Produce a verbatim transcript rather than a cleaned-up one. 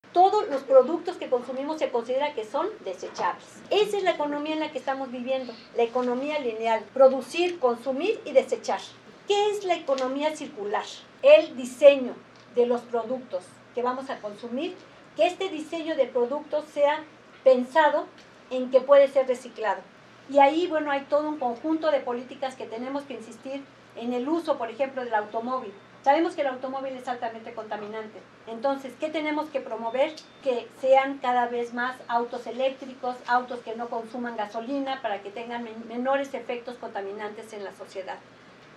todos los productos que consumimos se considera que son desechables. Esa es la economía en la que estamos viviendo, la economía lineal, producir, consumir y desechar. ¿Qué es la economía circular? El diseño de los productos que vamos a consumir, que este diseño de productos sea pensado en que puede ser reciclado. Y ahí, bueno, hay todo un conjunto de políticas que tenemos que insistir en el uso, por ejemplo, del automóvil. Sabemos que el automóvil es altamente contaminante. Entonces, ¿qué tenemos que promover? Que sean cada vez más autos eléctricos, autos que no consuman gasolina, para que tengan menores efectos contaminantes en la sociedad.